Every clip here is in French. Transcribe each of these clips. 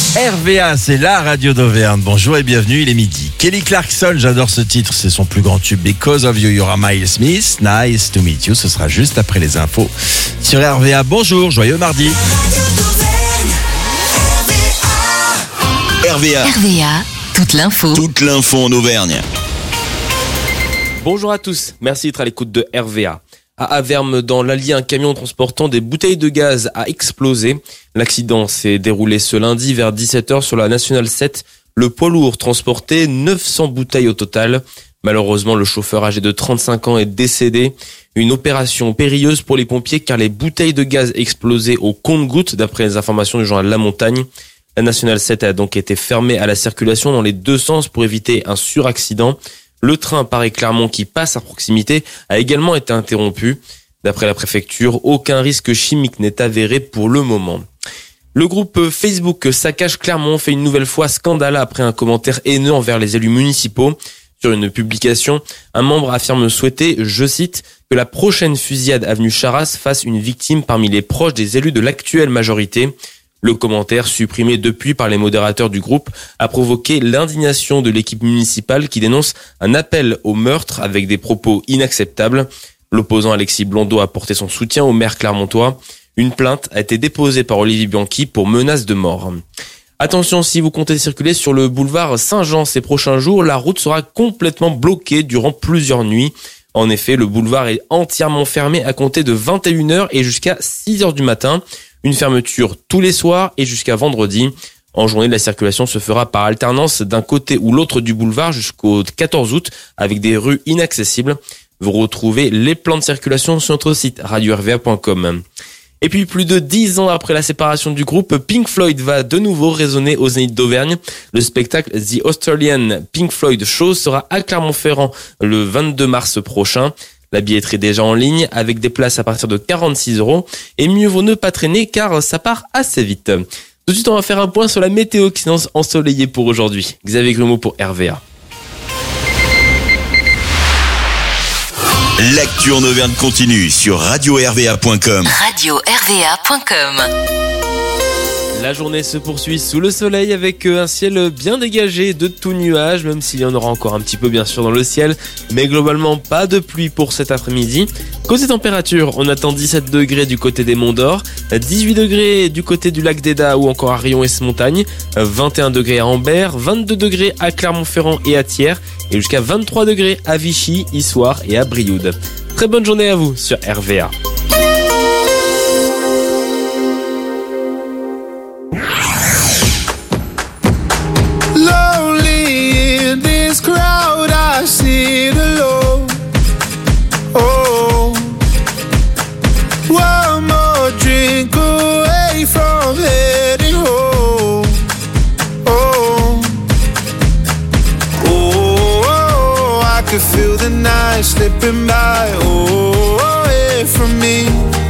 RVA, c'est la radio d'Auvergne. Bonjour et bienvenue, il est midi. Kelly Clarkson, j'adore ce titre, c'est son plus grand tube. Because of You, il y aura Miles Smith. Nice to meet you, ce sera juste après les infos sur RVA. Bonjour, joyeux mardi. RVA, toute l'info en Auvergne. Bonjour à tous, merci d'être à l'écoute de RVA. À Avermes, dans l'Allier, un camion transportant des bouteilles de gaz a explosé. L'accident s'est déroulé ce lundi vers 17h sur la Nationale 7. Le poids lourd transportait 900 bouteilles au total. Malheureusement, le chauffeur âgé de 35 ans est décédé. Une opération périlleuse pour les pompiers car les bouteilles de gaz explosaient au compte-gouttes d'après les informations du journal La Montagne. La Nationale 7 a donc été fermée à la circulation dans les deux sens pour éviter un suraccident. Le train Paris-Clermont qui passe à proximité a également été interrompu. D'après la préfecture, aucun risque chimique n'est avéré pour le moment. Le groupe Facebook Saccage Clermont fait une nouvelle fois scandale après un commentaire haineux envers les élus municipaux. Sur une publication, un membre affirme souhaiter, je cite, que la prochaine fusillade avenue Charras fasse une victime parmi les proches des élus de l'actuelle majorité. Le commentaire, supprimé depuis par les modérateurs du groupe, a provoqué l'indignation de l'équipe municipale qui dénonce un appel au meurtre avec des propos inacceptables. L'opposant Alexis Blondeau a porté son soutien au maire clermontois. Une plainte a été déposée par Olivier Bianchi pour menace de mort. Attention, si vous comptez circuler sur le boulevard Saint-Jean ces prochains jours, la route sera complètement bloquée durant plusieurs nuits. En effet, le boulevard est entièrement fermé à compter de 21h et jusqu'à 6h du matin. Une fermeture tous les soirs et jusqu'à vendredi. En journée, la circulation se fera par alternance d'un côté ou l'autre du boulevard jusqu'au 14 août avec des rues inaccessibles. Vous retrouvez les plans de circulation sur notre site radio-rva.com. Et puis, plus de 10 ans après la séparation du groupe, Pink Floyd va de nouveau résonner au Zénith d'Auvergne. Le spectacle The Australian Pink Floyd Show sera à Clermont-Ferrand le 22 mars prochain. La billetterie est déjà en ligne avec des places à partir de 46€. Et mieux vaut ne pas traîner car ça part assez vite. Tout de suite, on va faire un point sur la météo qui s'annonce ensoleillée pour aujourd'hui. Xavier Grimaud pour RVA. L'actu en Auvergne continue sur radio-rva.com. radio-rva.com. La journée se poursuit sous le soleil avec un ciel bien dégagé de tout nuage, même s'il y en aura encore un petit peu bien sûr dans le ciel, mais globalement pas de pluie pour cet après-midi. Côté température, on attend 17 degrés du côté des Monts d'Or, 18 degrés du côté du lac d'Eda ou encore à Rion et Montagne, 21 degrés à Ambert, 22 degrés à Clermont-Ferrand et à Thiers, et jusqu'à 23 degrés à Vichy, Issoire et à Brioude. Très bonne journée à vous sur RVA. Crowd, I sit alone. Oh, one more drink away from heading home. Oh, oh, I could feel the night slipping by. Oh, away from me.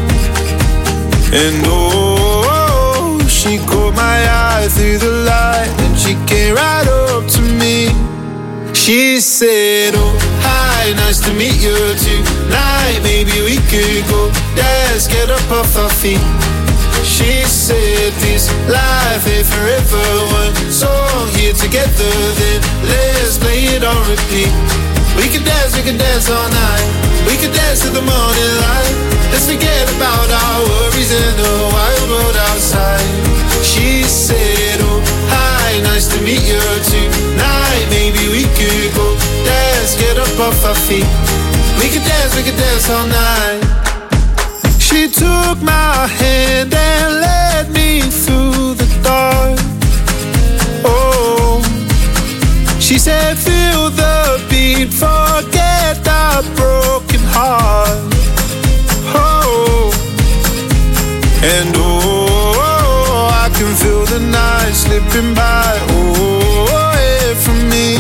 And oh, she caught my eye through the light, and she came right up to me. She said, oh, hi, nice to meet you tonight. Maybe we could go dance, get up off our feet. She said, this life ain't forever. One song here together, then let's play it on repeat. We could dance all night. We could dance to the morning light. Let's forget about our worries in the wild world outside. She said, oh, hi, nice to meet you tonight. Maybe we could go dance, get up off our feet. We could dance all night. She took my hand and led me through the dark. Oh, she said, feel the beat, forget that broken heart. Oh, and oh, I can feel the night slipping by. Oh, away from me.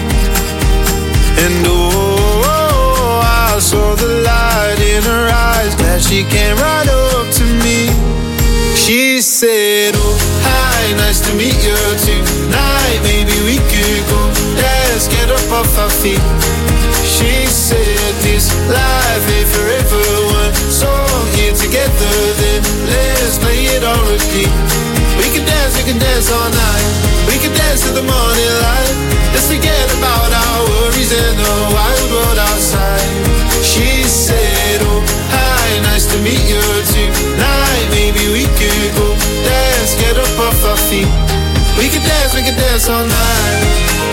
And oh, I saw the light in her eyes, glad she came right up to me. She said, oh, hi, nice to meet you tonight. Maybe we could go dance, get up off our feet. She said, this life ain't forever. One song here together, then let's play it on repeat. We can dance can dance all night. We can dance to the morning light. Let's forget about our worries and the wild world outside. She said, oh, hi, nice to meet you tonight. Maybe we could go dance, get up off our feet. We can dance all night.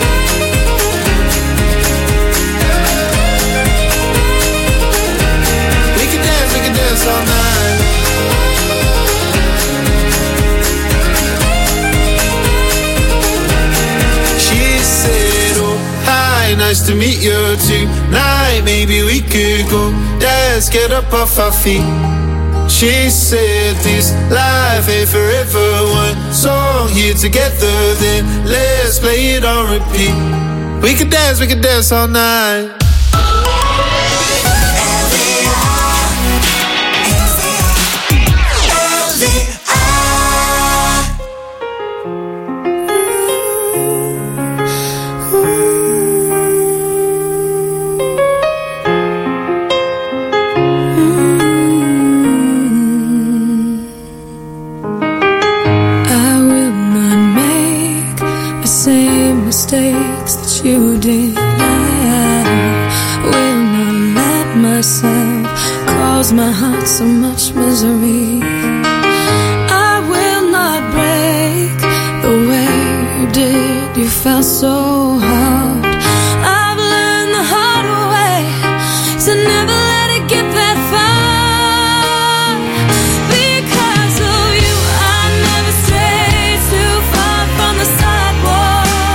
We can dance all night. She said, oh, hi, nice to meet you tonight. Maybe we could go dance, get up off our feet. She said this life ain't forever. One song here together, then let's play it on repeat. We can dance all night. Mistakes that you did, I will not let myself cause my heart so much misery. I will not break the way you did. You felt so hard. I've learned the hard way to never let it get that far. Because of you, I never strayed too far from the sidewalk.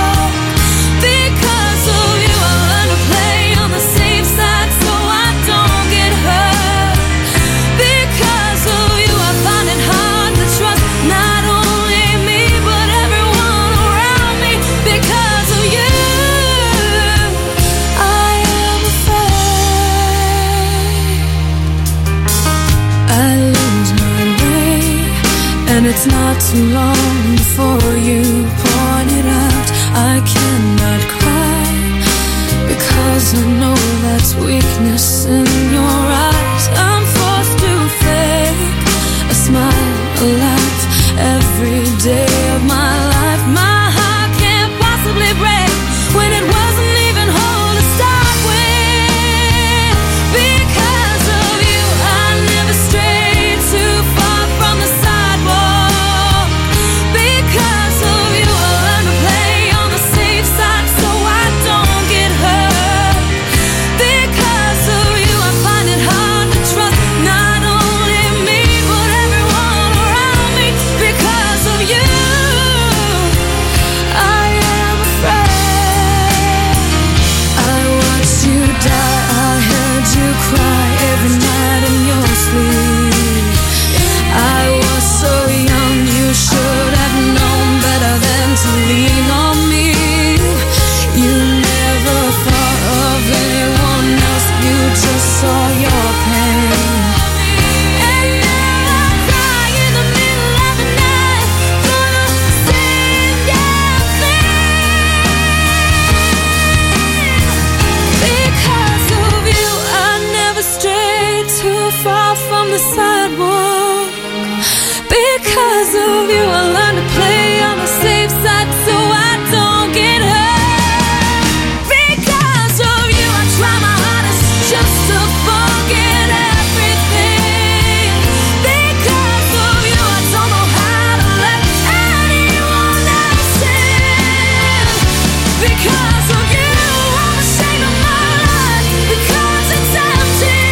And it's not too long before you point it out. I cannot cry because I know that's weakness in your eyes. I'm forced to fake a smile, a laugh every day of my life. My heart can't possibly break when it wasn't even whole to start with. Because of you, I never strayed too far from the sidewalk. Because of you, I learned to play on the safe side so I don't get hurt. Because of you, I find it hard to trust not only me but everyone around me. Because of you, I am afraid. I watched you die, I heard you cry every night in your sleep. I was so young, you should have known better than to lean on me. You never thought of anyone else, you just saw your pain. And now I cry in the middle of the night for the same damn thing. Because of you, I never strayed too far from the sidewalk. Because of you, I learned to play on the safe side so I don't get hurt. Because of you, I try my hardest just to forget everything. Because of you, I don't know how to let anyone else in. Because of you, I'm ashamed of my life because it's empty.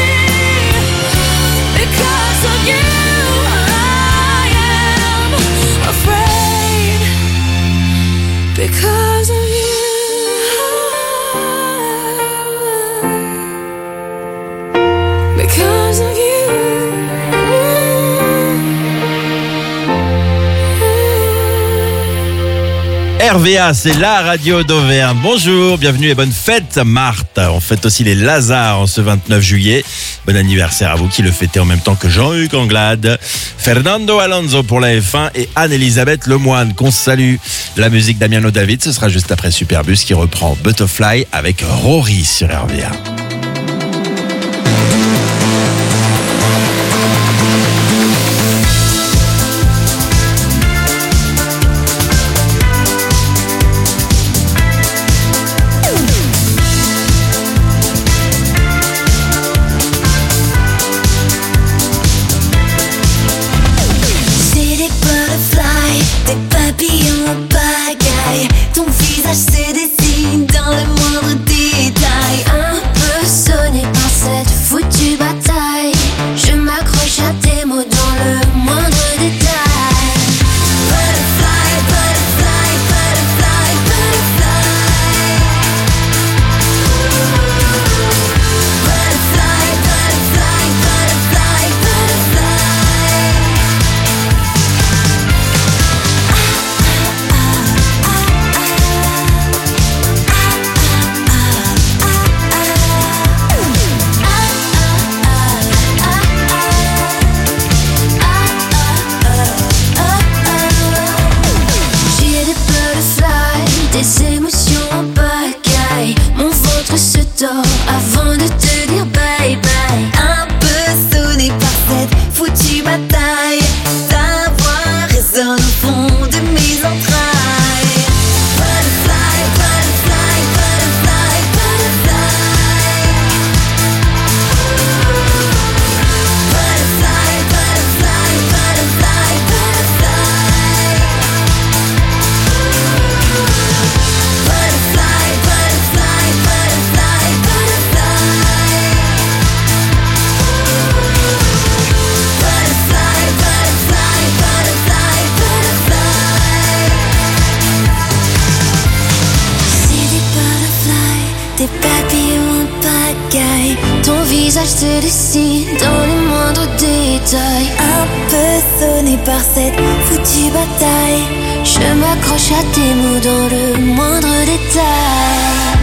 Because of you, I am afraid. Because of you, because of you. RVA, c'est la radio d'Auvergne. Bonjour, bienvenue et bonne fête Marthe. On fête aussi les Lazars en ce 29 juillet. Bon anniversaire à vous qui le fêtez en même temps que Jean-Hugues Anglade, Fernando Alonso pour la F1 et Anne-Elisabeth Lemoine qu'on salue. La musique d'Amiano David, ce sera juste après Superbus qui reprend Butterfly avec Rory sur RVA. visage se dessine dans les moindres détails. Un peu sonné par cette foutue bataille, je m'accroche à tes mots dans le moindre détail.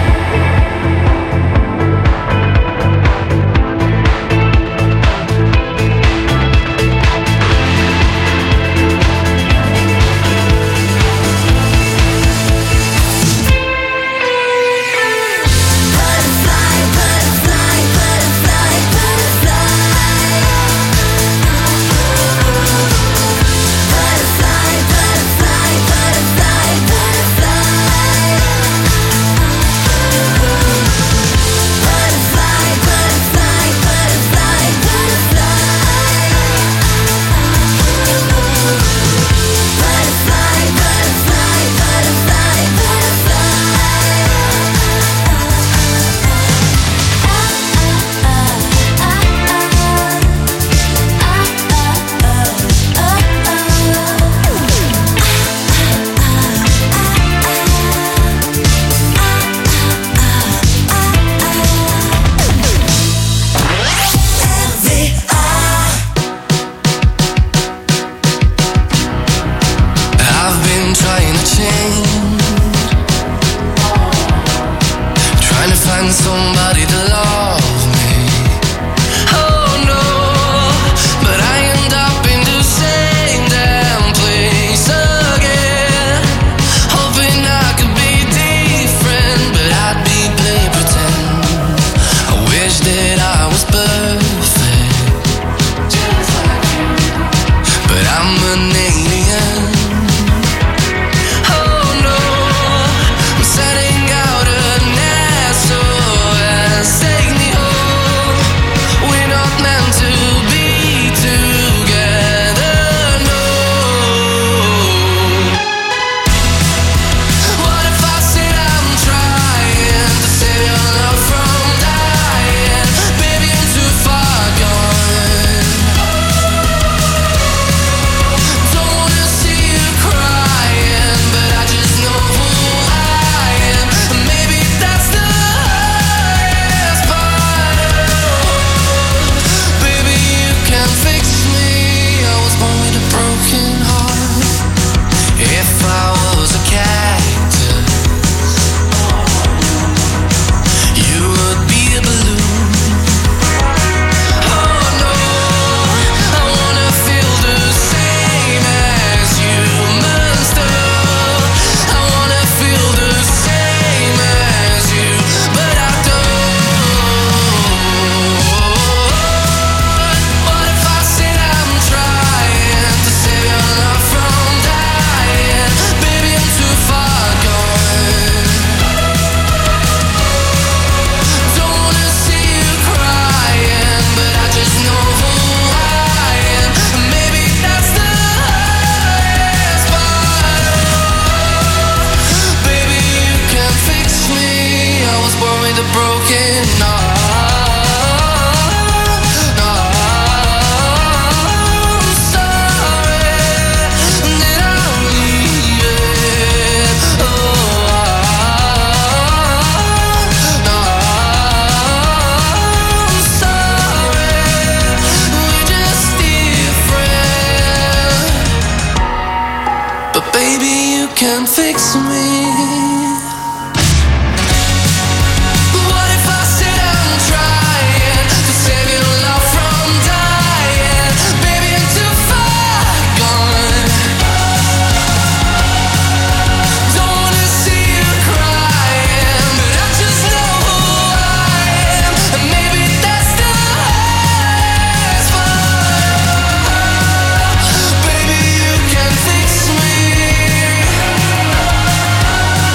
can fix me. What if I said I'm trying to save your love from dying? Baby, I'm too far gone. Don't wanna see you crying, but I just know who I am, and maybe that's the hardest part. Baby, you can fix me.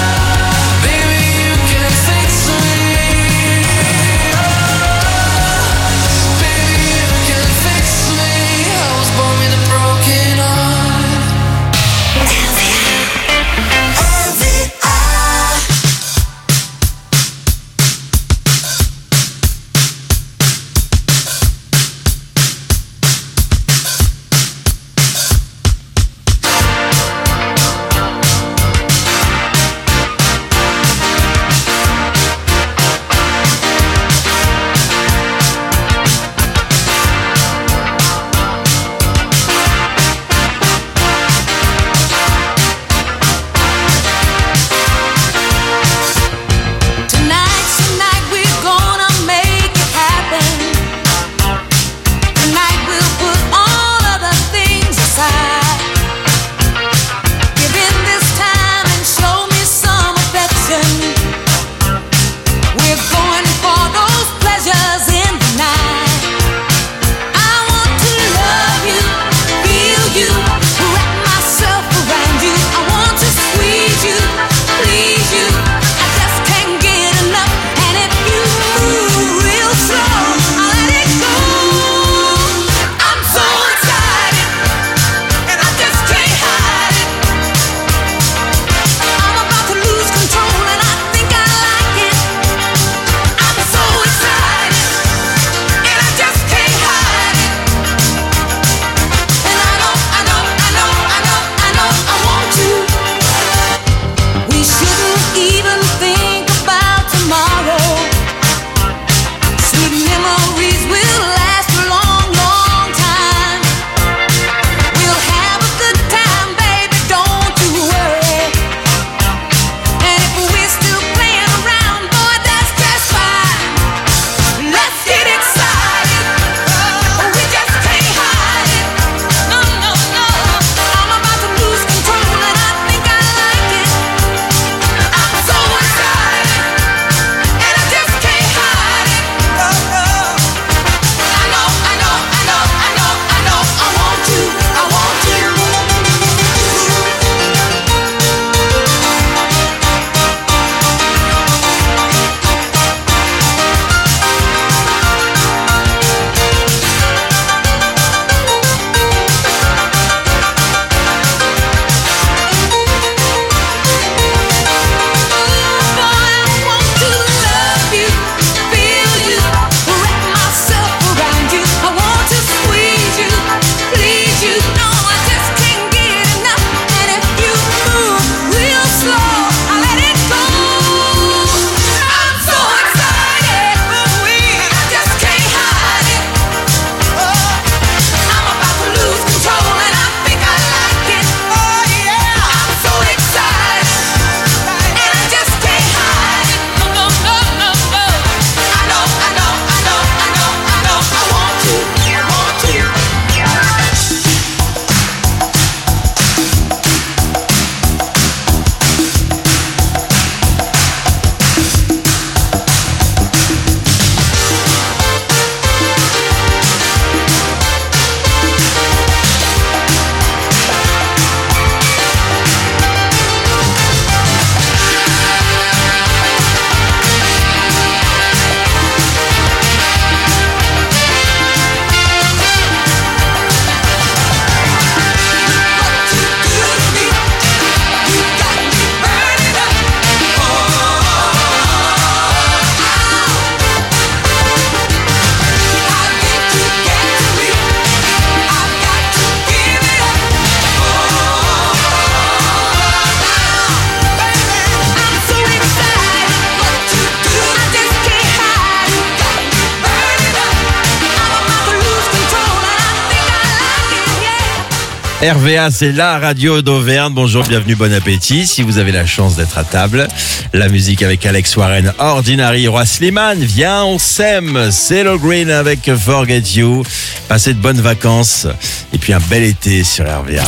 RVA, c'est la radio d'Auvergne. Bonjour, bienvenue, bon appétit. Si vous avez la chance d'être à table, la musique avec Alex Warren, Ordinary, Roi Slimane, viens, on s'aime. CeeLo Green avec Forget You. Passez de bonnes vacances et puis un bel été sur RVA.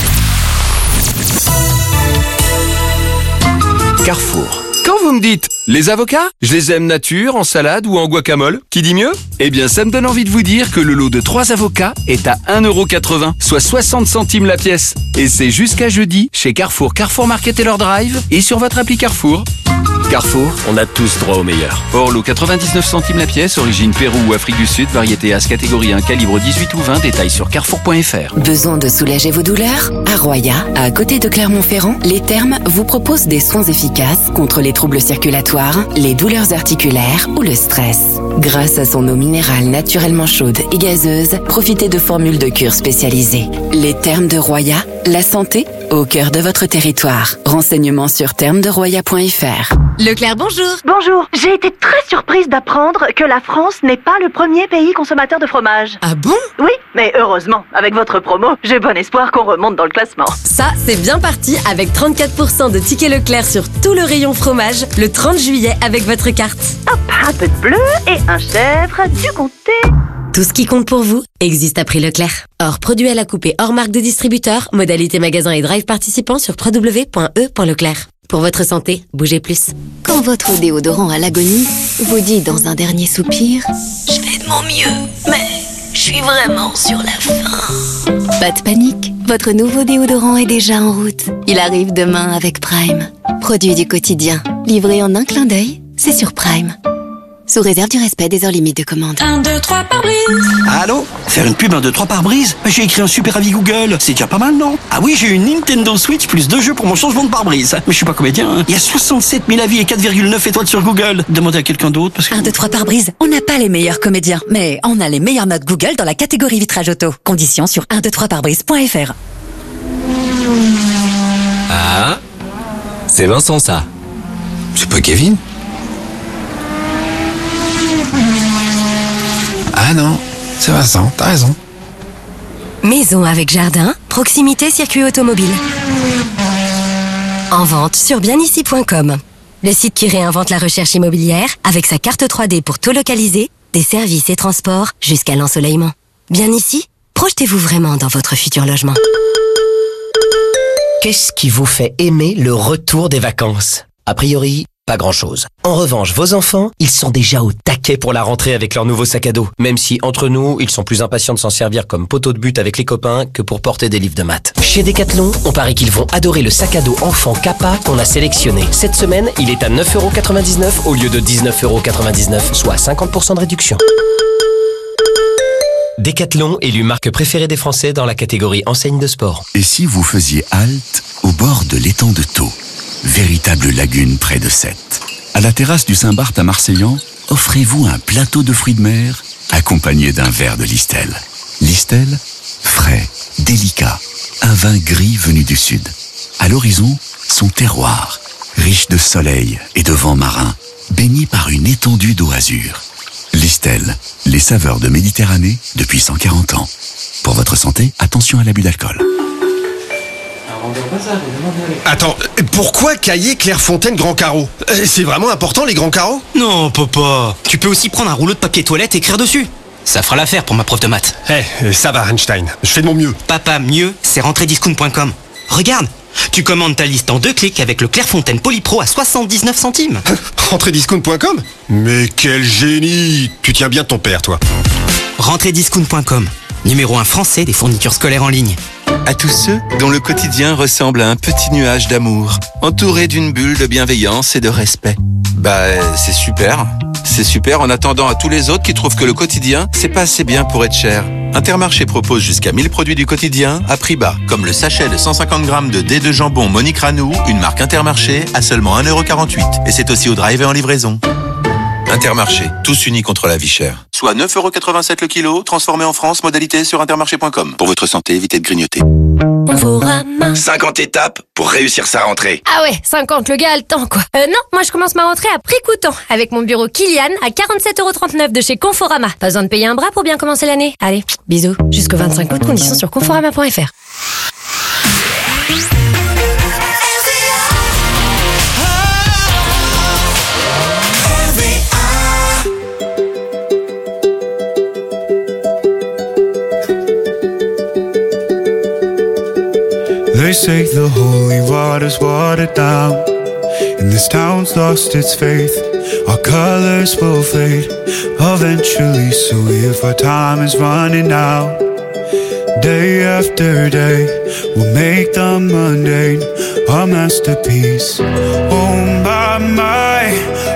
Carrefour. Quand vous me dites les avocats, je les aime nature, en salade ou en guacamole, qui dit mieux? Eh bien, ça me donne envie de vous dire que le lot de 3 avocats est à 1,80€, soit 60 centimes la pièce. Et c'est jusqu'à jeudi chez Carrefour, Carrefour Market et leur drive et sur votre appli Carrefour. Carrefour, on a tous droit au meilleur. Or, lot 99 centimes la pièce, origine Pérou ou Afrique du Sud, variété As catégorie 1, calibre 18 ou 20, détails sur carrefour.fr. Besoin de soulager vos douleurs? À Roya, à côté de Clermont-Ferrand, les Thermes vous proposent des soins efficaces contre les troubles circulatoires, les douleurs articulaires ou le stress. Grâce à son eau minérale naturellement chaude et gazeuse, profitez de formules de cure spécialisées. Les Thermes de Roya, la santé au cœur de votre territoire. Renseignements sur thermesderoya.fr. Leclerc, bonjour. Bonjour, j'ai été très surprise d'apprendre que la France n'est pas le premier pays consommateur de fromage. Ah bon? Oui, mais heureusement, avec votre promo, j'ai bon espoir qu'on remonte dans le classement. Ça, c'est bien parti avec 34% de tickets Leclerc sur tout le rayon fromage le 30 juillet avec votre carte. Hop, un peu de bleu et un chèvre, du comté. Tout ce qui compte pour vous existe à prix Leclerc. Hors produit à la coupée, hors marque de distributeur, modalité magasin et drive participant sur www.e.leclerc. Pour votre santé, bougez plus. Quand votre déodorant à l'agonie vous dit dans un dernier soupir « Je fais de mon mieux, mais je suis vraiment sur la fin ». Pas de panique, votre nouveau déodorant est déjà en route. Il arrive demain avec Prime. Produit du quotidien, livré en un clin d'œil, c'est sur Prime. Sous réserve du respect des heures limites de commande. 1, 2, 3 par brise. Allô? Faire une pub 1, 2, 3 par brise? J'ai écrit un super avis Google. C'est déjà pas mal, non? Ah oui, j'ai une Nintendo Switch plus 2 jeux pour mon changement de pare-brise. Mais je suis pas comédien, hein. Il y a 67 000 avis et 4,9 étoiles sur Google. Demandez à quelqu'un d'autre parce que... 1, 2, 3 par brise. On n'a pas les meilleurs comédiens, mais on a les meilleures notes Google dans la catégorie vitrage auto. Conditions sur 123parbrise.fr. Ah, c'est Vincent, ça. C'est pas Kevin? Ah non, c'est Vincent, t'as raison. Maison avec jardin, proximité circuit automobile. En vente sur bienici.com. Le site qui réinvente la recherche immobilière avec sa carte 3D pour tout localiser, des services et transports jusqu'à l'ensoleillement. Bien ici, projetez-vous vraiment dans votre futur logement. Qu'est-ce qui vous fait aimer le retour des vacances? A priori, pas grand-chose. En revanche, vos enfants, ils sont déjà au taquet pour la rentrée avec leur nouveau sac à dos. Même si, entre nous, ils sont plus impatients de s'en servir comme poteau de but avec les copains que pour porter des livres de maths. Chez Decathlon, on parie qu'ils vont adorer le sac à dos enfant Kappa qu'on a sélectionné. Cette semaine, il est à 9,99€ au lieu de 19,99€, soit 50% de réduction. Decathlon, élu marque préférée des Français dans la catégorie enseigne de sport. Et si vous faisiez halte au bord de l'étang de Thau, véritable lagune près de Sète. À la terrasse du Saint-Barth à Marseillan, offrez-vous un plateau de fruits de mer accompagné d'un verre de Listel. Listel, frais, délicat, un vin gris venu du sud. À l'horizon, son terroir, riche de soleil et de vent marin, baigné par une étendue d'eau azur. Listel, les saveurs de Méditerranée depuis 140 ans. Pour votre santé, attention à l'abus d'alcool. Attends, pourquoi Cahiers Clairefontaine Grand Carreau? C'est vraiment important les grands carreaux? Non, papa. Tu peux aussi prendre un rouleau de papier toilette et écrire dessus. Ça fera l'affaire pour ma prof de maths. Ça va Einstein, je fais de mon mieux. Papa, mieux, c'est rentrediscount.com. Regarde, tu commandes ta liste en 2 clics avec le Clairefontaine Polypro à 79 centimes. Rentrediscount.com? Mais quel génie! Tu tiens bien de ton père, toi. Rentrediscount.com, numéro 1 français des fournitures scolaires en ligne. À tous ceux dont le quotidien ressemble à un petit nuage d'amour, entouré d'une bulle de bienveillance et de respect. C'est super. C'est super en attendant à tous les autres qui trouvent que le quotidien, c'est pas assez bien pour être cher. Intermarché propose jusqu'à 1000 produits du quotidien à prix bas, comme le sachet de 150 grammes de dés de jambon Monique Ranou, une marque Intermarché, à seulement 1,48€. Et c'est aussi au drive et en livraison. Intermarché, tous unis contre la vie chère. Soit 9,87€ le kilo, transformé en France, modalité sur intermarché.com. Pour votre santé, évitez de grignoter. 50 étapes pour réussir sa rentrée. Ah ouais, 50, le gars a le temps quoi. Non, moi je commence ma rentrée à prix coûtant avec mon bureau Kilian à 47,39€ de chez Conforama. Pas besoin de payer un bras pour bien commencer l'année. Allez, bisous. Jusqu'au 25 août, conditions sur conforama.fr. They say the holy water's watered down, and this town's lost its faith. Our colors will fade eventually, so if our time is running out, day after day, we'll make the mundane a masterpiece. Oh my,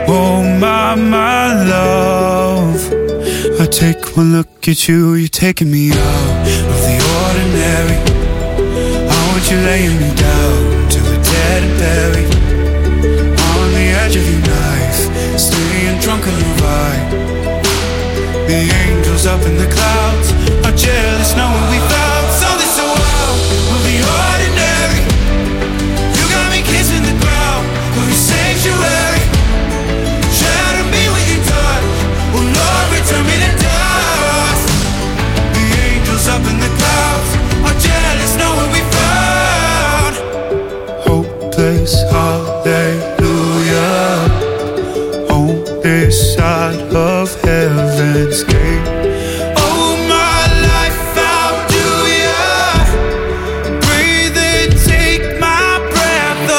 love. I take one look at you, you're taking me out of the ordinary. You laying me down till we're dead and buried on the edge of your knife, staying drunk on your vibe. The angels up in the clouds are jealous knowing we found something so wild of the ordinary. You got me kissing the ground of your sanctuary. Shadow me when you touch, oh Lord, return me to dust. The angels up in the clouds are jealous knowing we found hopeless, hallelujah, on this side of heaven's gate. Oh, my life, how do ya breathe and take my breath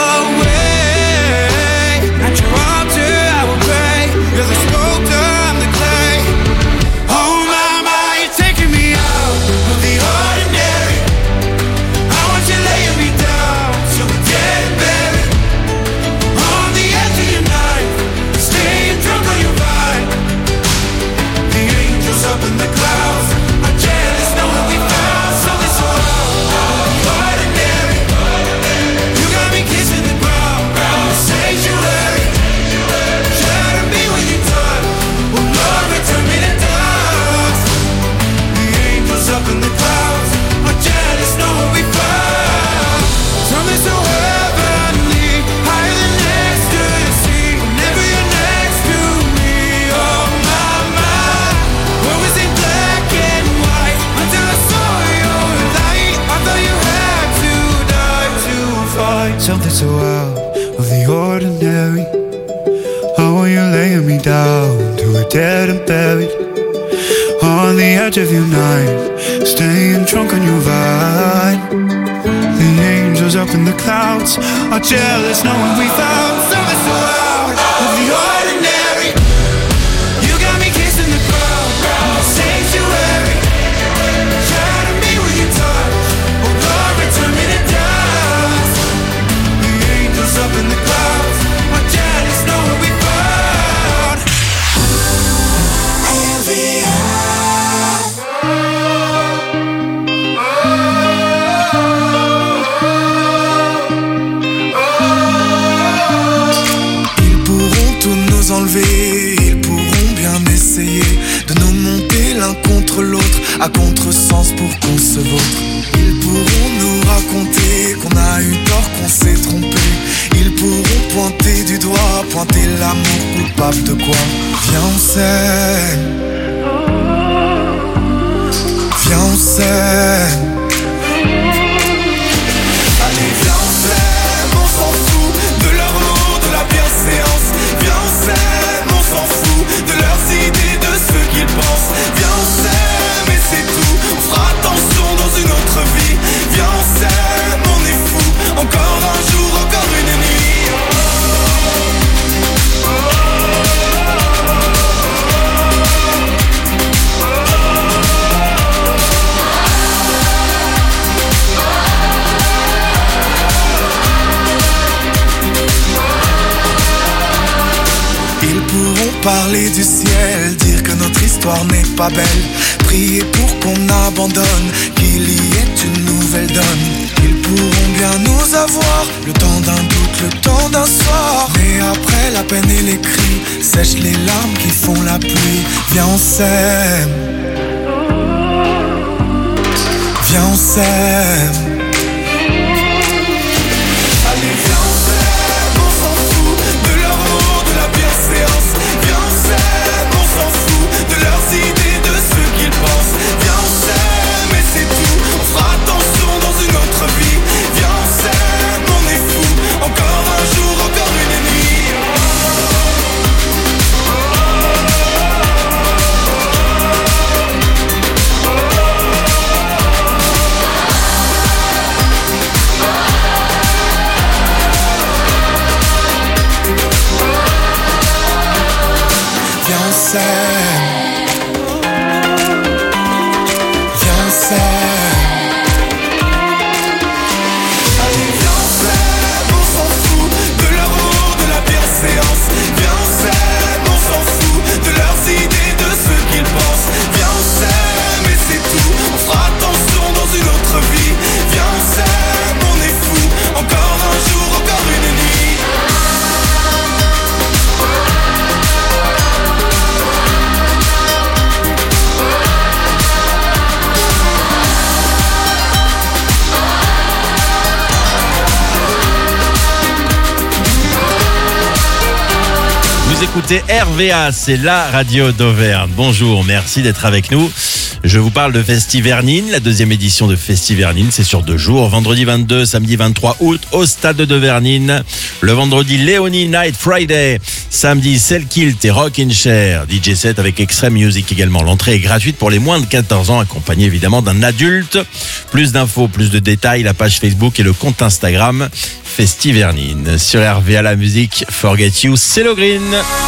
away? At your altar I will pray, you're the sculptor, I'm the clay. Oh my, you're taking me out of the ordinary. I want you laying me down till we're dead and buried on the edge of your knife, staying drunk on your vibe. The angels up in the clouds are jealous knowing we found something so ordinary. You got me kissing the ground, the sanctuary. Shatter me when you touch, oh Lord, return me to dust. The angels up in the clouds are jealous knowing we found something so heavenly, higher than ecstasy. Whenever you're next to me, oh my, what was it black and white until I saw your light? I thought you had to die to find something so out of the ordinary. How are you laying me down till we're dead and buried on the edge of your night, staying drunk on your vine. The angels up in the clouds are jealous knowing we found something so out of the ordinary. You got me kissing the ground, the sanctuary. Shatter me when you touch, oh Lord, return me to dust. The angels up in the clouds are jealous knowing we found. Ils pourront tout nous enlever, ils pourront bien essayer de nous monter l'un contre l'autre à contresens pour qu'on se vautre. Ils pourront nous raconter qu'on a eu tort, qu'on s'est trompé. Ils pourront pointer du doigt, pointer l'amour coupable de quoi. Viens on s'aime, viens on s'aime. Allez viens on s'aime, on s'en fout de leurs mots, de la bienséance. Viens on s'aime, on s'en fout de leurs idées, de ce qu'ils pensent. Viens on s'aime et c'est tout, on fera attention dans une autre vie. Viens on s'aime, on est fou, encore un jour, encore une nuit. Ils pourront parler du ciel, dire que notre histoire n'est pas belle, prier pour qu'on abandonne, qu'il y ait une nouvelle donne. Ils pourront bien nous avoir, le temps d'un doute, le temps d'un soir. Mais après la peine et les cris, sèchent les larmes qui font la pluie. Viens on s'aime, viens on s'aime. Allez viens on s'aime, on s'en fout de leur mots, de la bienséance. Viens on s'aime, on s'en fout de leurs idées, de ce qu'ils pensent. Viens on s'aime et c'est tout, on fera attention dans une autre vie. Viens on s'aime. Vous écoutez RVA, c'est la radio d'Auvergne. Bonjour, merci d'être avec nous. Je vous parle de Festivernines, la deuxième édition de Festivernines, c'est sur 2 jours, vendredi 22, samedi 23 août au stade de Vernines. Le vendredi, Léonie Night Friday, samedi, Selkilt et Rock in Chair, DJ set avec Extreme Music également. L'entrée est gratuite pour les moins de 14 ans, accompagnée évidemment d'un adulte. Plus d'infos, plus de détails, la page Facebook et le compte Instagram Festivernines. Sur RVA, la musique Forget You, c'est le Green.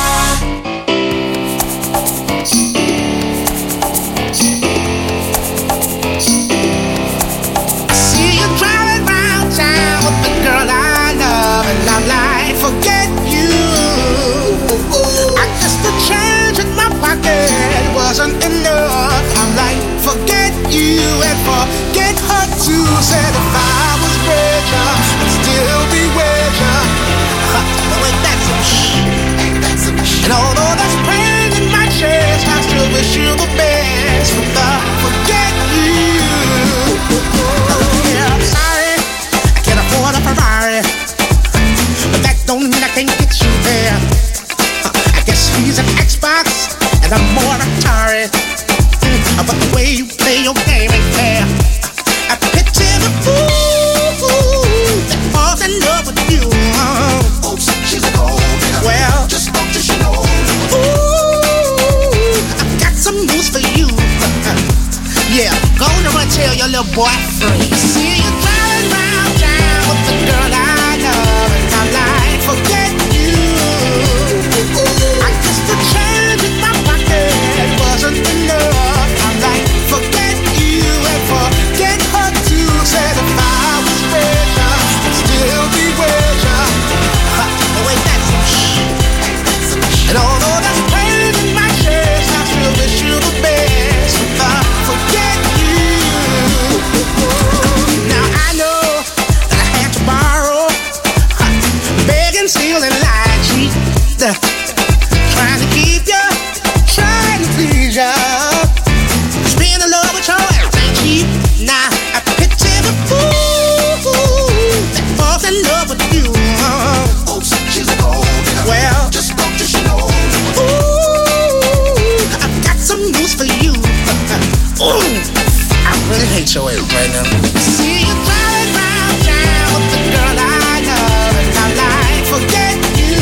Wasn't enough. I'm like, forget you and forget her too. Said if I was richer, I'd still be richer. Wait, that's some shit. And although there's pain in my chest, I still wish you the best. Forget you. Yeah, I'm sorry, I can't afford a Ferrari, but that don't mean I can't get you there. I guess he's an Xbox and I'm more Atari, but the way you play your game ain't fair. I picture the fool that falls in love with you. Oops, she's a gold digger. Well, just don't you know. Ooh, I've got some news for you. Yeah, go to and tell your little boy free. See you driving round town with the girl I love, and I'm like, forget you. I guess the change in my pocket wasn't enough. I'm like, forget you and forget her too. Said if I was richer, I'd still be richer. Wait, that's some shit. And although there's pain in my chest, I still wish you the best. Forget you. Now I know that I had to borrow, begging, stealing, lying, cheat. Trying to keep you, trying to please you. Just being in love with your ass ain't cheap. Now I picture the fool that falls in love with you. Oops, she's a gold digger. Well, just don't you know. Ooh, I've got some news for you. Ooh, I really hate your ass right now. See you driving round town with the girl I love, and I'm like, forget you.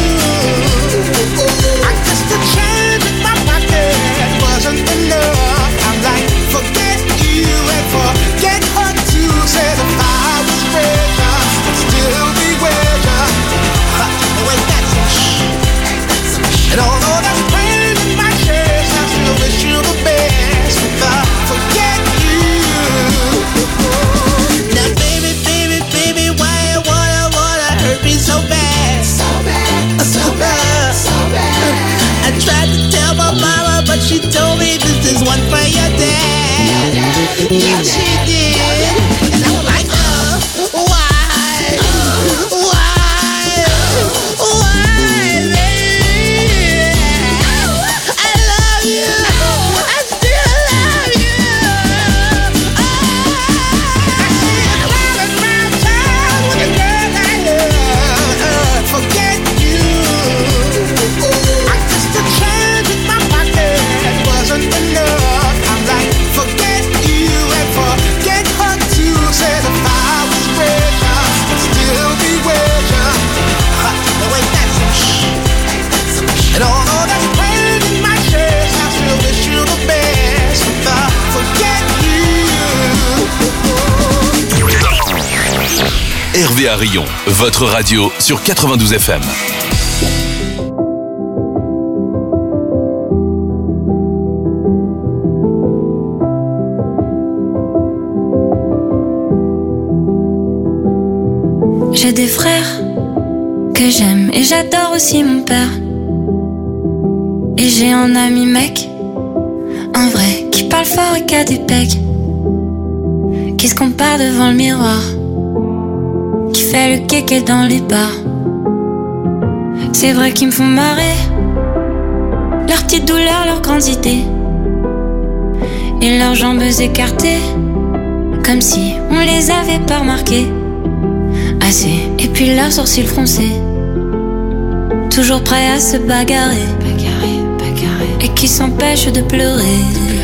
I guess the change in my pocket wasn't enough. I'm like, forget you and forget her too. Said if I was richer, I'd still be richer. Wait, that's some shit. And although there's pain in my chest, I still wish you the best. Forget you. Now baby, baby, baby, why you wanna hurt me so bad? So bad, so bad, so bad. I tried to tell my mama, but she told me this is one for your dad. Yeah, she did. And I'm like, why? Baby? I love you. I still love you. I see you driving round town with a girl I love. Forget you. I guess the change in my pocket wasn't enough. I'm like, forget you and forget her too. Said if I was richer, I'd still be richer. Wait, that's some shit. And although there's pain in my chest, I still wish you the best. Forget you. RVA Rion, votre radio sur 92 FM. J'ai des frères que j'aime et j'adore aussi mon père. Et j'ai un ami mec, un vrai, qui parle fort et qui a des pecs, qui se compare devant le miroir, qui fait le kéké dans les bars. C'est vrai qu'ils me font marrer, leurs petites douleurs, leurs grandes idées, et leurs jambes écartées, comme si on les avait pas remarquées. Assez, et puis leurs sourcils froncés, toujours prêts à se bagarrer, et qui s'empêchent de pleurer.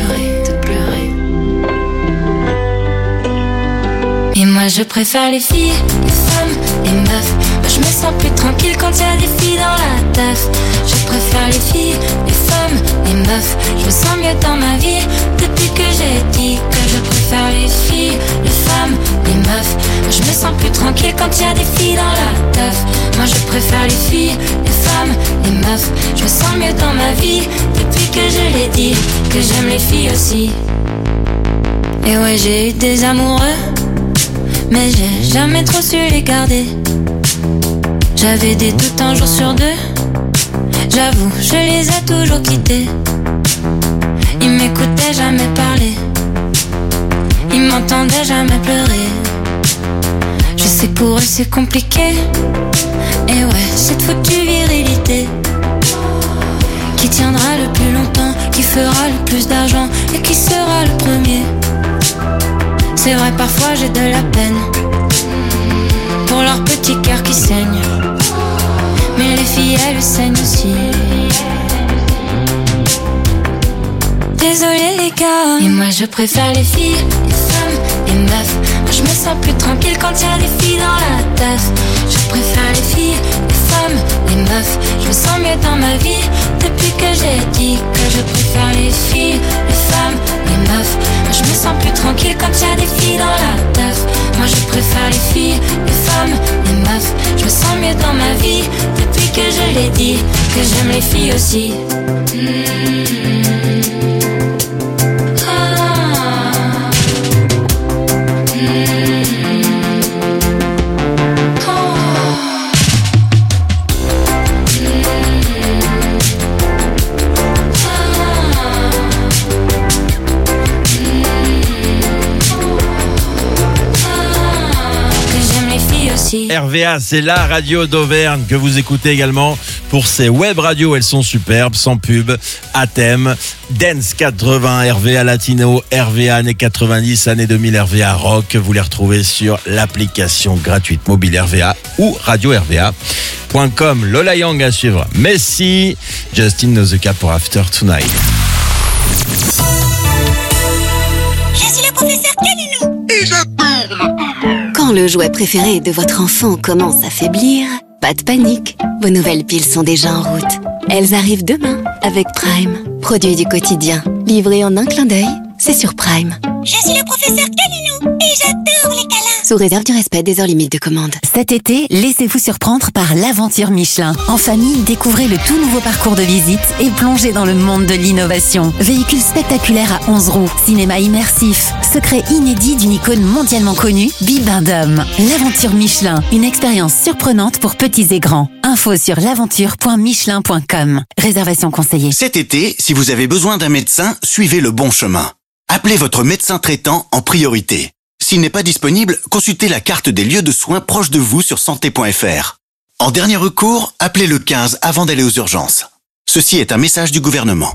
Et moi je préfère les filles, les femmes, les meufs. Moi je me sens plus tranquille quand y a des filles dans la teuf. Je préfère les filles, les femmes, les meufs. Je me sens mieux dans ma vie depuis que j'ai dit que je préfère les filles, les femmes, les meufs. Moi je me sens plus tranquille quand y a des filles dans la teuf. Moi je préfère les filles, les femmes, les meufs. Je me sens mieux dans ma vie depuis que je l'ai dit que j'aime les filles aussi. Et ouais, j'ai eu des amoureux, mais j'ai jamais trop su les garder. J'avais des doutes un jour sur deux, j'avoue, je les ai toujours quittés. Ils m'écoutaient jamais parler, ils m'entendaient jamais pleurer. Je sais que pour eux c'est compliqué, et ouais, cette foutue virilité qui tiendra le plus longtemps, qui fera le plus d'argent et qui sera le premier. C'est vrai, parfois j'ai de la peine pour leur petit cœur qui saigne, mais les filles elles saignent aussi. Désolé les gars, et moi je préfère les filles, les femmes, les meufs. Moi je me sens plus tranquille quand y a des filles dans la teuf. Je préfère les filles, les femmes, les meufs. Je me sens mieux dans ma vie depuis que j'ai dit que je préfère les filles, les femmes, les meufs. Moi je me sens plus tranquille quand y a des filles dans la teuf. Moi je préfère les filles, les femmes, les meufs. Je me sens mieux dans ma vie depuis que je l'ai dit que j'aime les filles aussi. RVA, c'est la radio d'Auvergne que vous écoutez également pour ces web radios. Elles sont superbes, sans pub, à thème, Dance 80, RVA Latino, RVA années 90, années 2000, RVA Rock. Vous les retrouvez sur l'application gratuite mobile RVA ou radio-rva.com. Lola Young à suivre. Messi, Justin Nozuka pour After Tonight. Je suis le professeur Calinou et j'adore. Quand le jouet préféré de votre enfant commence à faiblir, pas de panique, vos nouvelles piles sont déjà en route. Elles arrivent demain avec Prime. Produit du quotidien, livré en un clin d'œil, c'est sur Prime. Je suis le professeur Calinou et j'adore les câlins. Sous réserve du respect des heures limites de commande. Cet été, laissez-vous surprendre par l'aventure Michelin. En famille, découvrez le tout nouveau parcours de visite et plongez dans le monde de l'innovation. Véhicule spectaculaire à 11 roues, cinéma immersif, secret inédit d'une icône mondialement connue, Bibendum. L'aventure Michelin, une expérience surprenante pour petits et grands. Info sur l'aventure.michelin.com. Réservation conseillée. Cet été, si vous avez besoin d'un médecin, suivez le bon chemin. Appelez votre médecin traitant en priorité. S'il n'est pas disponible, consultez la carte des lieux de soins proches de vous sur santé.fr. En dernier recours, appelez le 15 avant d'aller aux urgences. Ceci est un message du gouvernement.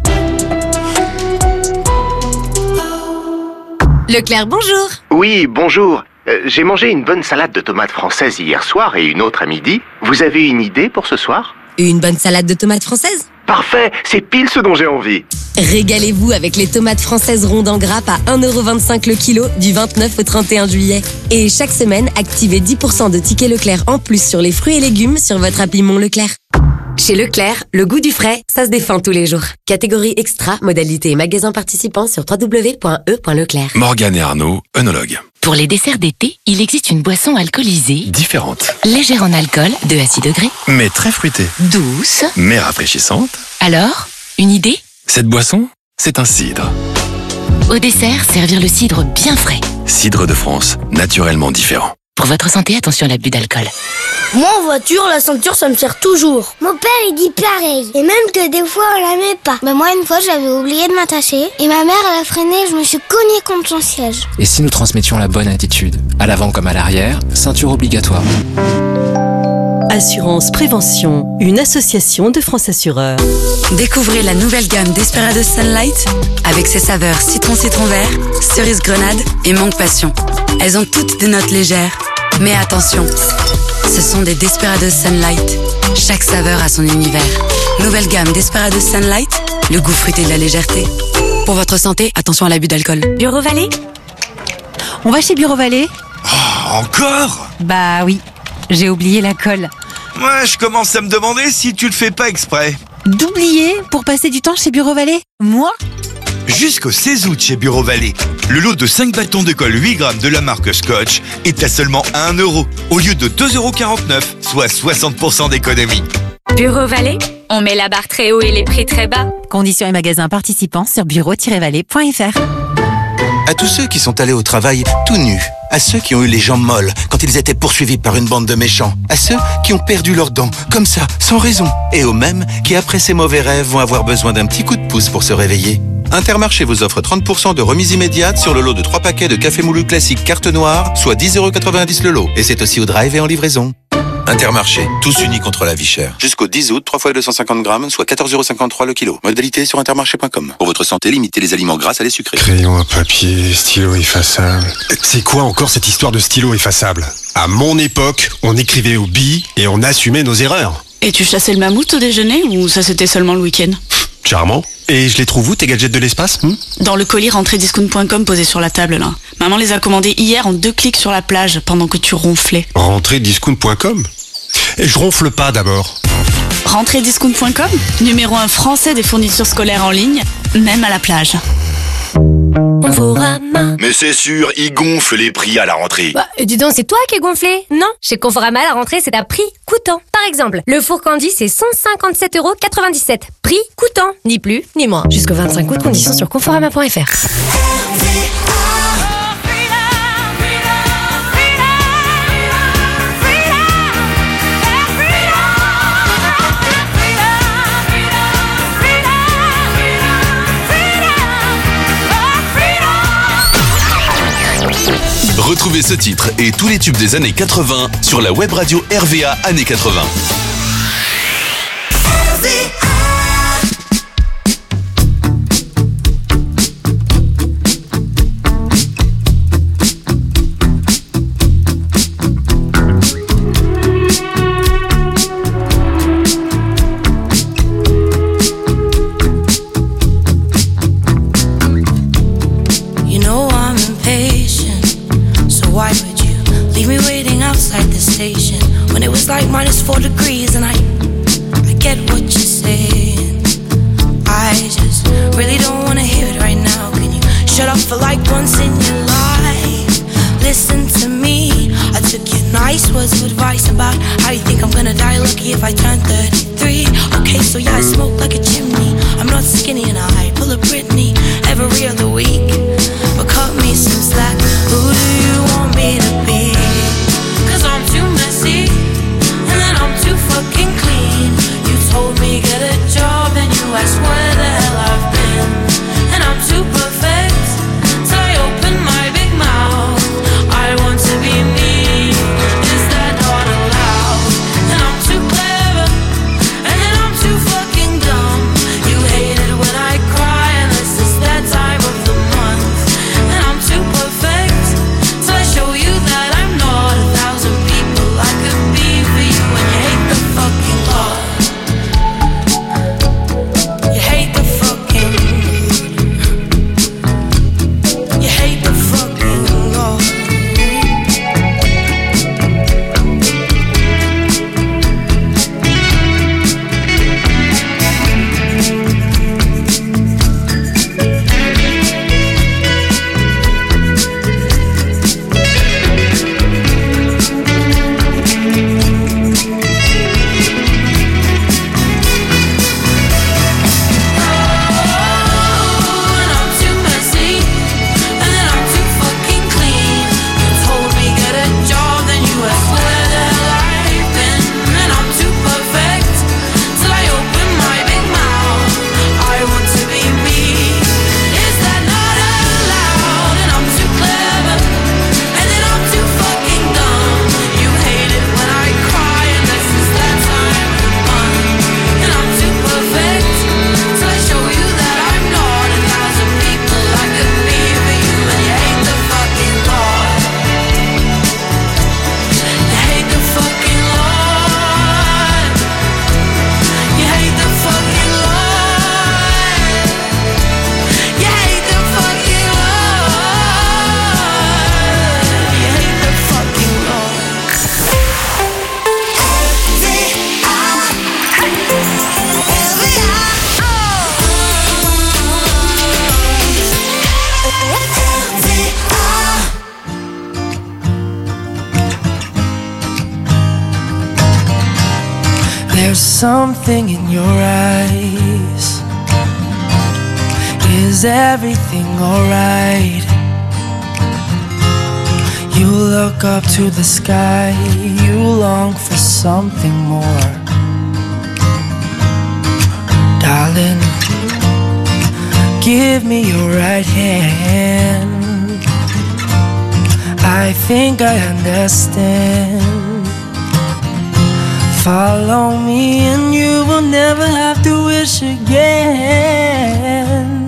Leclerc, bonjour. Oui, bonjour. J'ai mangé une bonne salade de tomates françaises hier soir et une autre à midi. Vous avez une idée pour ce soir ? Une bonne salade de tomates françaises ? Parfait, c'est pile ce dont j'ai envie. Régalez-vous avec les tomates françaises rondes en grappe à 1,25€ le kilo du 29 au 31 juillet. Et chaque semaine, activez 10% de tickets Leclerc en plus sur les fruits et légumes sur votre appli Mon Leclerc. Chez Leclerc, le goût du frais, ça se défend tous les jours. Catégorie extra, modalité et magasin participant sur www.e.leclerc. Morgane et Arnaud, œnologues. Pour les desserts d'été, il existe une boisson alcoolisée, Différentes, légère en alcool, 2 à 6 degrés, mais très fruitées, douce. mais rafraîchissantes. Alors, une idée ? Cette boisson, c'est un cidre. Au dessert, servir le cidre bien frais. Cidre de France, naturellement différent. Pour votre santé, attention à l'abus d'alcool. Moi en voiture, la ceinture ça me sert toujours. Mon père il dit pareil. Et même que des fois on la met pas. Moi une fois j'avais oublié de m'attacher. Et ma mère elle a freiné, je me suis cognée contre son siège. Et si nous transmettions la bonne attitude, à l'avant comme à l'arrière, ceinture obligatoire. Assurance Prévention, une association de France Assureurs. Découvrez la nouvelle gamme Desperados Sunlight avec ses saveurs citron vert, cerise grenade et mangue passion. Elles ont toutes des notes légères. Mais attention, ce sont des Desperados Sunlight. Chaque saveur a son univers. Nouvelle gamme Desperados Sunlight, le goût fruité de la légèreté. Pour votre santé, attention à l'abus d'alcool. Bureau Vallée ? On va chez Bureau Vallée ? Encore ? Bah oui, j'ai oublié la colle. Ouais, je commence à me demander si tu le fais pas exprès. D'oublier pour passer du temps chez Bureau Vallée ? Moi ? Jusqu'au 16 août chez Bureau Vallée, le lot de 5 bâtons de colle 8 grammes de la marque Scotch est à seulement 1 € au lieu de 2,49 €, soit 60% d'économie. Bureau Vallée, on met la barre très haut et les prix très bas. Conditions et magasins participants sur bureau-vallée.fr. À tous ceux qui sont allés au travail tout nus, à ceux qui ont eu les jambes molles quand ils étaient poursuivis par une bande de méchants, à ceux qui ont perdu leurs dents, comme ça, sans raison, et aux mêmes qui, après ces mauvais rêves, vont avoir besoin d'un petit coup de pouce pour se réveiller. Intermarché vous offre 30% de remise immédiate sur le lot de 3 paquets de café moulu classique carte noire, soit 10,90 € le lot. Et c'est aussi au drive et en livraison. Intermarché, tous unis contre la vie chère. Jusqu'au 10 août, 3 fois 250 grammes, soit 14,53 € le kilo. Modalité sur intermarché.com. Pour votre santé, limitez les aliments gras à les sucrés. Crayon à papier, stylo effaçable. C'est quoi encore cette histoire de stylo effaçable ? À mon époque, on écrivait au billes et on assumait nos erreurs. Et tu chassais le mammouth au déjeuner ou ça c'était seulement le week-end ? Charmant. Et je les trouve où, tes gadgets de l'espace ? Dans le colis rentrediscount.com posé sur la table là. Maman les a commandés hier en 2 clics sur la plage pendant que tu ronflais. Rentrediscount.com ? Et je ronfle pas d'abord. Rentrediscount.com, numéro 1 français des fournitures scolaires en ligne, même à la plage. Conforama. Mais c'est sûr, ils gonflent les prix à la rentrée. Bah, dis donc, c'est toi qui es gonflé. Non, chez Conforama, la rentrée, c'est à prix coûtant. Par exemple, le four Candy, c'est 157,97 €. Prix coûtant, ni plus, ni moins. Jusqu'au 25 août, conditions sur conforama.fr. Retrouvez ce titre et tous les tubes des années 80 sur la web radio RVA années 80. -4 degrees and I get what you're saying. I just really don't wanna hear it right now. Can you shut up for like once in your life? Listen to me. I took your nice words of advice about how you think I'm gonna die lucky if I turn 33. Okay, so yeah, I smoke like a chimney. I'm not skinny and I pull a Britney every other week. But cut me some slack. Who do you want me to be? 'Cause I'm too messy. And then I'm too fucking clean. You told me get a job and you asked where the hell I've been. And I'm too perfect, so I open my big mouth. I want to be me, is that not allowed? And I'm too clever, and then I'm too fucking dumb. You hate it when I cry unless it's that time of the month. There's something in your eyes. Is everything alright? You look up to the sky, you long for something more. Darling, give me your right hand. I think I understand. Follow me and you will never have to wish again.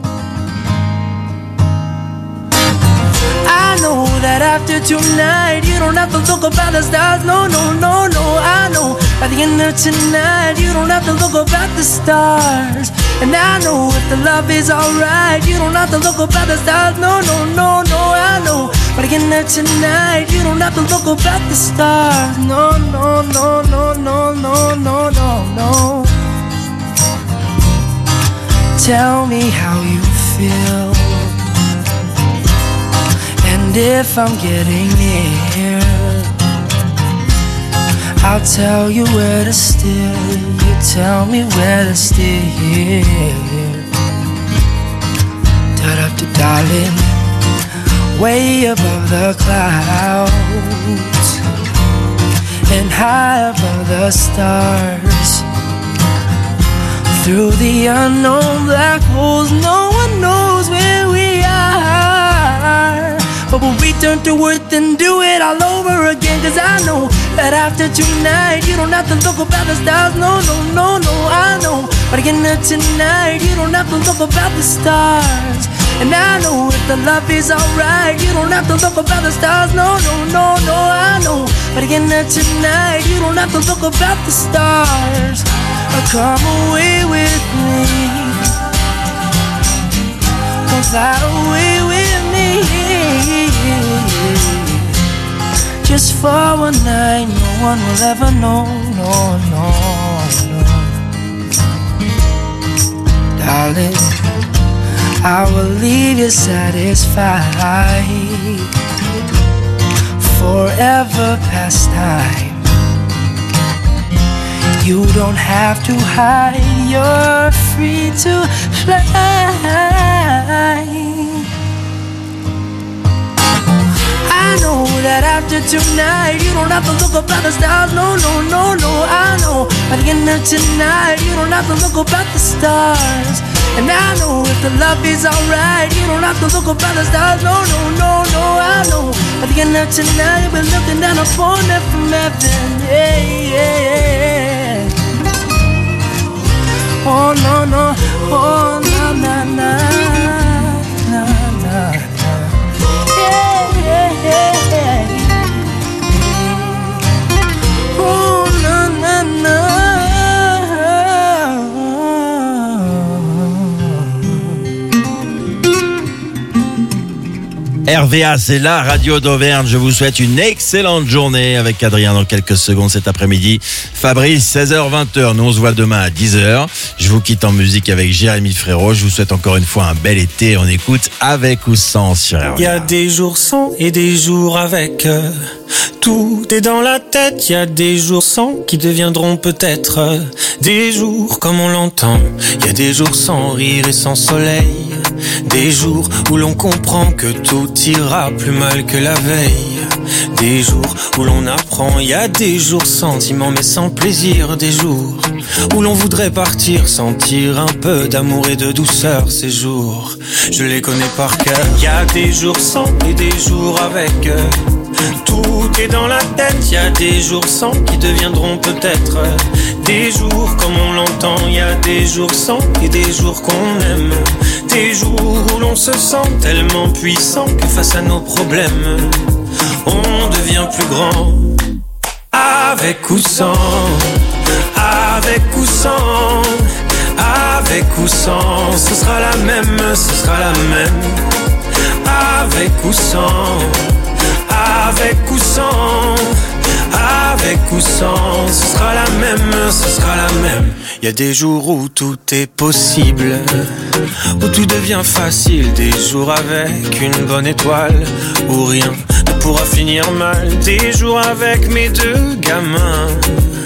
I know that after tonight you don't have to look up at the stars. No, no, no, no, I know by the end of tonight you don't have to look up at the stars. And I know if the love is alright you don't have to look up at the stars. No, no, no, no, I know by the end of tonight you don't have to look up at the stars. No, no, no, no, no, no, no, no, no. Tell me how you feel, and if I'm getting near, I'll tell you where to steer. You tell me where to steer. Da-da-da, darling, way above the clouds and high above the stars. Through the unknown black holes, no one knows where we are. But we'll return to earth and do it all over again. Cause I know that after tonight you don't have to look up at the stars. No, no, no, no, I know. But again tonight you don't have to look up at the stars. And I know if the love is alright you don't have to look up at the stars. No, no, no, no, I know. But again tonight you don't have to look up at the stars. Come away with me, come fly away with me. Just for one night, no one will ever know, no, no, no. Darling, I will leave you satisfied, forever past time. You don't have to hide, you're free to fly. I know that after tonight you don't have to look up at the stars. No, no, no, no, I know by the end of tonight you don't have to look up at the stars. And I know if the love is alright you don't have to look up at the stars. No, no, no, no, I know by the end of tonight we're looking down upon it from heaven. Yeah, yeah, yeah. Oh no no, oh na na na na na. Yeah yeah yeah. Oh na na na. RVA, c'est la radio d'Auvergne. Je vous souhaite une excellente journée avec Adrien dans quelques secondes cet après-midi. Fabrice, 16h-20h. Nous, on se voit demain à 10h. Je vous quitte en musique avec Jérémy Frérot. Je vous souhaite encore une fois un bel été. On écoute avec ou sans sur RVA. Il y a des jours sans et des jours avec. Tout est dans la tête. Il y a des jours sans qui deviendront peut-être des jours comme on l'entend. Il y a des jours sans rire et sans soleil. Des jours où l'on comprend que tout ira plus mal que la veille. Des jours où l'on apprend, il y a des jours sentiments mais sans plaisir. Des jours où l'on voudrait partir, sentir un peu d'amour et de douceur. Ces jours, je les connais par cœur. Il y a des jours sans et des jours avec. Tout est dans la tête, il y a des jours sans qui deviendront peut-être des jours comme on l'entend. Il y a des jours sans et des jours qu'on aime. Des jours où l'on se sent tellement puissant que face à nos problèmes on devient plus grand. Avec ou sans, avec ou sans, avec ou sans, ce sera la même, ce sera la même. Avec ou sans, avec ou sans, avec ou sans, ce sera la même, ce sera la même. Il y a des jours où tout est possible, où tout devient facile. Des jours avec une bonne étoile, où rien ne pourra finir mal. Des jours avec mes deux gamins,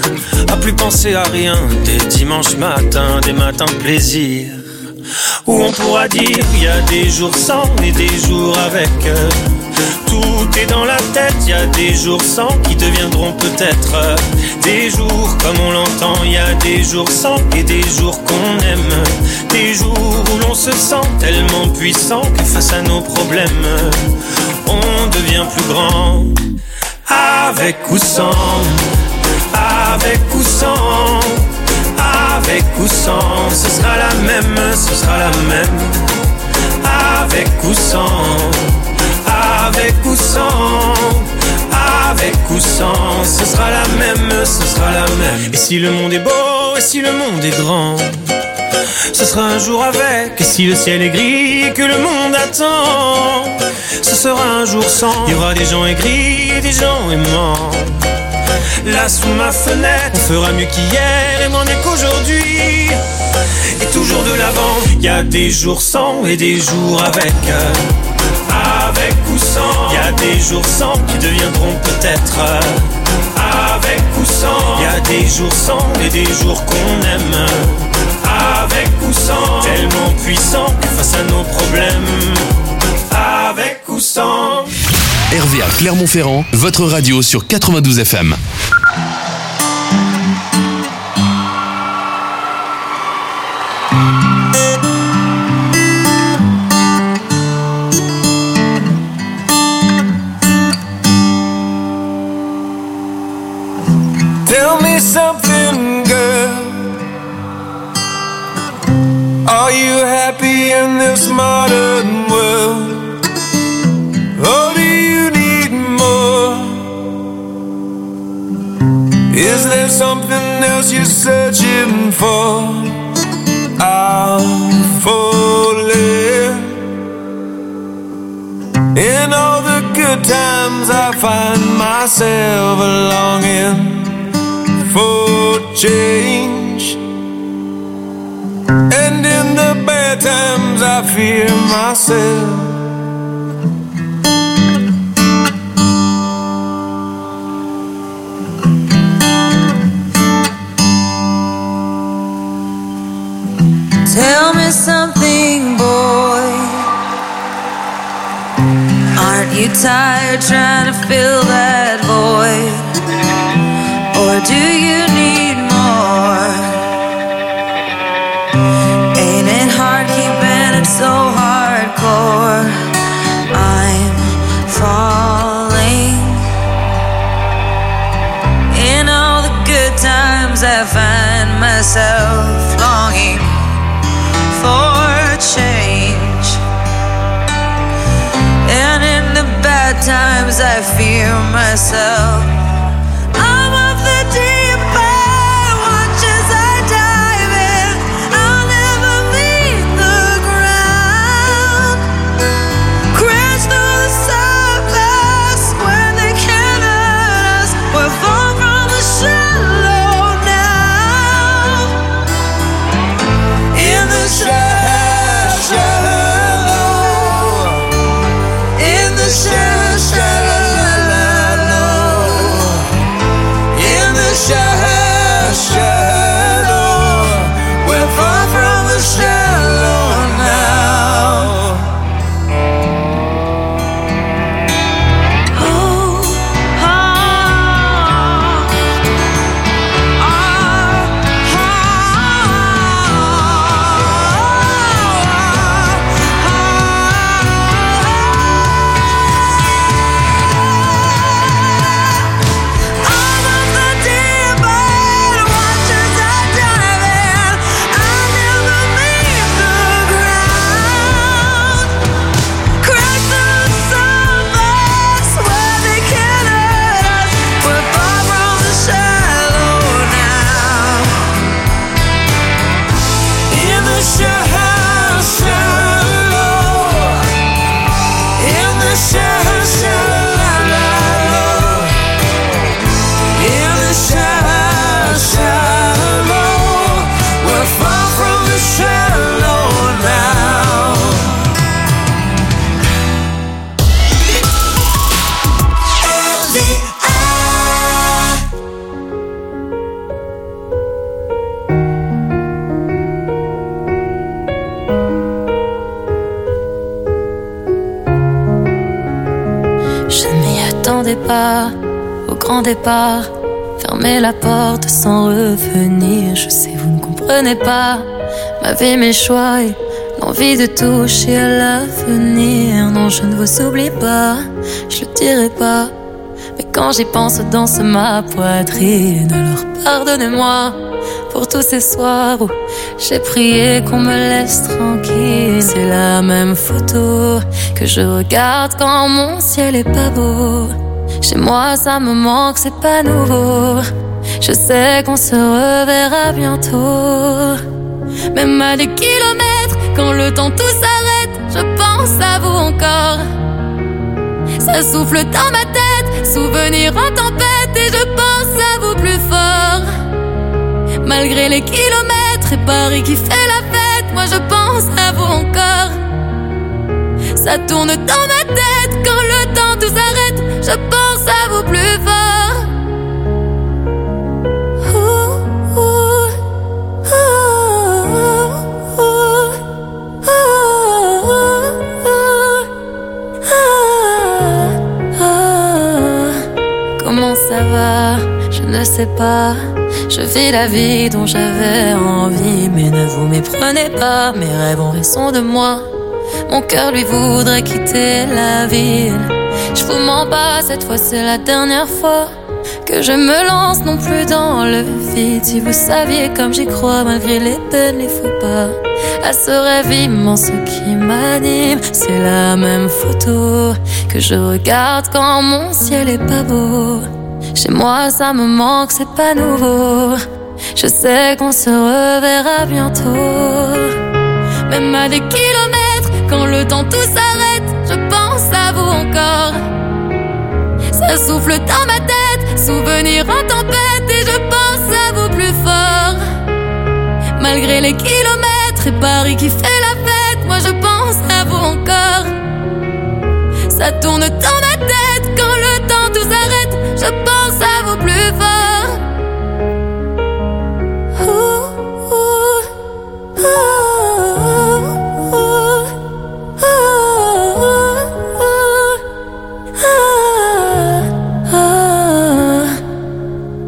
à plus penser à rien, des dimanches matins, des matins de plaisir, où on pourra dire il y a des jours sans et des jours avec. Tout est dans la tête, il y a des jours sans qui deviendront peut-être des jours comme on l'entend. Il y a des jours sans et des jours qu'on aime, des jours où l'on se sent tellement puissant que face à nos problèmes on devient plus grand. Avec ou sans, avec ou sans, avec ou sans, ce sera la même, ce sera la même. Avec ou sans, avec ou sans, avec ou sans, ce sera la même, ce sera la même. Et si le monde est beau, et si le monde est grand, ce sera un jour avec. Et si le ciel est gris et que le monde attend, ce sera un jour sans. Il y aura des gens aigris et des gens aimants. Là sous ma fenêtre, on fera mieux qu'hier et moins mieux qu'aujourd'hui. Et toujours de l'avant, il y a des jours sans et des jours avec. Avec ou sans, il y a des jours sans qui deviendront peut-être. Avec ou sans, il y a des jours sans et des jours qu'on aime. Avec ou sans, tellement puissant que face à nos problèmes. Avec ou sans. RVA Clermont-Ferrand, votre radio sur 92 FM. Tell me something, girl. Are you happy in this modern world? Or do you need more? Is there something else you're searching for? I'm falling. In all the good times I find myself longing for change, and in the bad times I fear myself. Tell me something, boy. Aren't you tired trying to fill that void? Or do you need more? Ain't it hard keeping it so hardcore? I'm falling. In all the good times I find myself longing for change, and in the bad times I fear myself. I'm of the deep end, watch as I dive in. I'll never leave the ground. Crash through the surface where they can't hurt us. We're far from the shallow now. In the shallow, in the shallow. départ, au grand départ, fermer la porte sans revenir. Je sais, vous ne comprenez pas ma vie, mes choix et l'envie de toucher à l'avenir. Non, je ne vous oublie pas, je le dirai pas. Mais quand j'y pense, danse ma poitrine. Alors pardonnez-moi pour tous ces soirs où j'ai prié qu'on me laisse tranquille. C'est la même photo que je regarde quand mon ciel est pas beau. Chez moi ça me manque, c'est pas nouveau. Je sais qu'on se reverra bientôt. Même à des kilomètres, quand le temps tout s'arrête, je pense à vous encore. Ça souffle dans ma tête, souvenir en tempête, et je pense à vous plus fort. Malgré les kilomètres et Paris qui fait la fête, moi je pense à vous encore. Ça tourne dans ma tête, quand le temps tout s'arrête, je pense à vous plus fort. Comment ça va? Je ne sais pas. Je vis la vie dont j'avais envie. Mais ne vous méprenez pas, mes rêves ont raison de moi. Mon cœur lui voudrait quitter la ville. Je vous mens pas, cette fois c'est la dernière fois que je me lance non plus dans le vide. Si vous saviez comme j'y crois, malgré les peines, les faux pas, à ce rêve immense qui m'anime. C'est la même photo que je regarde quand mon ciel est pas beau. Chez moi ça me manque, c'est pas nouveau. Je sais qu'on se reverra bientôt. Même à des kilomètres, quand le temps tout s'arrête, je pense à vous encore. Ça souffle dans ma tête, souvenir en tempête, et je pense à vous plus fort. Malgré les kilomètres et Paris qui fait la fête, moi je pense à vous encore. Ça tourne dans ma tête,